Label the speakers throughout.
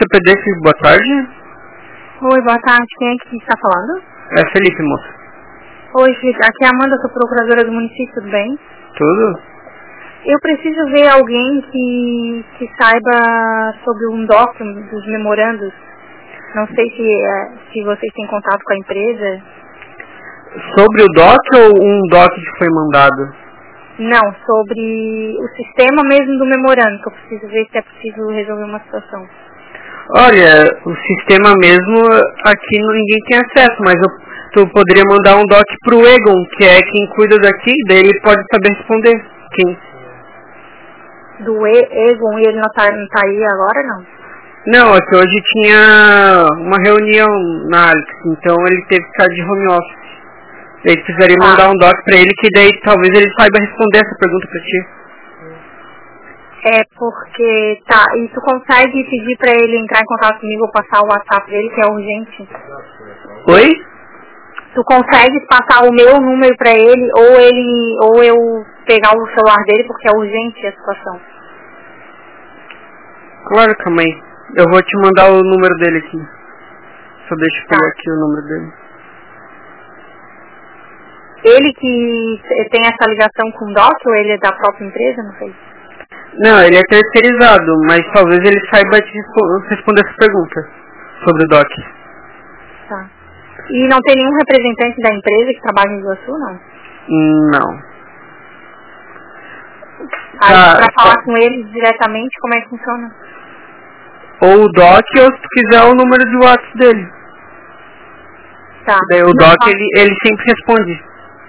Speaker 1: CPD, boa tarde.
Speaker 2: Oi, boa tarde. Quem é que está falando?
Speaker 1: É Felipe, moça.
Speaker 2: Oi, Felipe. Aqui é a Amanda, sou procuradora do município, tudo bem?
Speaker 1: Tudo?
Speaker 2: Eu preciso ver alguém que saiba sobre um documento dos memorandos. Não sei se vocês têm contato com a empresa.
Speaker 1: Sobre o DOC ou um DOC que foi mandado?
Speaker 2: Não, sobre o sistema mesmo do memorando, que eu preciso ver se é possível resolver uma situação.
Speaker 1: Olha, o sistema mesmo, aqui ninguém tem acesso, mas tu poderia mandar um DOC pro Egon, que é quem cuida daqui, daí ele pode saber responder. Quem?
Speaker 2: Do Egon, e ele não tá aí agora, não?
Speaker 1: Não, é que hoje tinha uma reunião na Alex, então ele teve que ficar de home office. Daí precisaria mandar um DOC pra ele, que daí talvez ele saiba responder essa pergunta pra ti.
Speaker 2: É porque, tá, e tu consegue pedir pra ele entrar em contato comigo ou passar o WhatsApp dele, que é urgente?
Speaker 1: Oi?
Speaker 2: Tu consegue passar o meu número pra ele, ou eu pegar o celular dele, porque é urgente a situação?
Speaker 1: Claro, calma aí. Eu vou te mandar o número dele aqui. Só deixa eu pegar aqui o número dele.
Speaker 2: Ele que tem essa ligação com o DOC, ou ele é da própria empresa, não sei?
Speaker 1: Não, ele é terceirizado, mas talvez ele saiba te responder essa pergunta sobre o DOC.
Speaker 2: Tá. E não tem nenhum representante da empresa que trabalha em Iguaçu, não?
Speaker 1: Não.
Speaker 2: Aí, pra falar com eles diretamente, como é que funciona?
Speaker 1: Ou o DOC, ou se tu quiser o número de WhatsApp dele.
Speaker 2: Tá.
Speaker 1: Daí o DOC, ele sempre responde.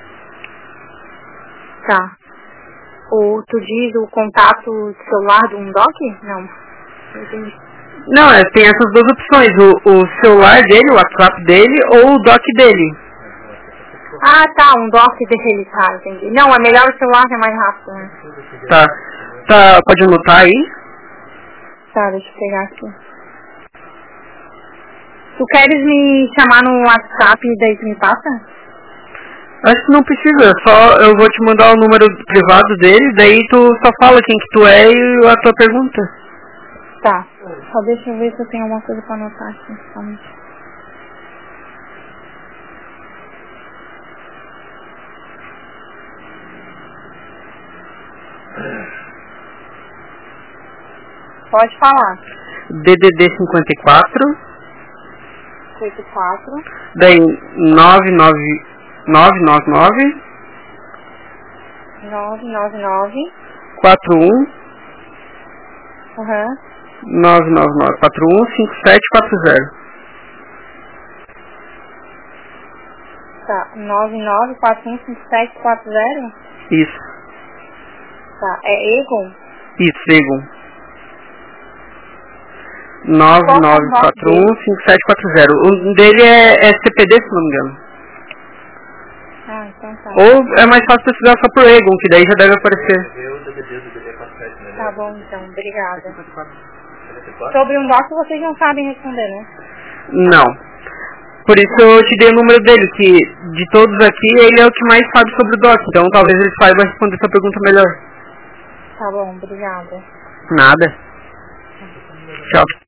Speaker 2: Tá. Ou tu diz o contato celular de um DOC? Não. Entendi.
Speaker 1: Não, tem essas duas opções. O celular dele, o WhatsApp dele, ou o DOC dele.
Speaker 2: Ah, tá. Um DOC dele, tá. Entendi. Não, é melhor o celular que é mais rápido, né?
Speaker 1: Tá, pode anotar aí?
Speaker 2: Tá, deixa eu pegar aqui. Tu queres me chamar no WhatsApp e daí tu me passa?
Speaker 1: Acho que não precisa, só eu vou te mandar o número privado dele, daí tu só fala quem que tu é e a tua pergunta.
Speaker 2: Tá, só deixa eu ver se eu tenho alguma coisa pra anotar aqui, somente. Pode falar.
Speaker 1: DDD 54
Speaker 2: 84
Speaker 1: daí 999 41 999 41 5740.
Speaker 2: Tá, 99415740?
Speaker 1: Isso.
Speaker 2: Tá, é Egon?
Speaker 1: Isso, Egon. 9941 5740. O dele é CPD, se não me engano.
Speaker 2: Ah, então tá.
Speaker 1: Ou é mais fácil precisar só pro Egon, que daí já deve aparecer.
Speaker 2: Tá bom, então. Obrigada. Sobre um DOC vocês não sabem responder, né?
Speaker 1: Não. Por isso eu te dei o número dele, que de todos aqui, ele é o que mais sabe sobre o DOC. Então talvez ele saiba responder essa pergunta melhor.
Speaker 2: Tá bom, obrigada.
Speaker 1: Nada. Tchau.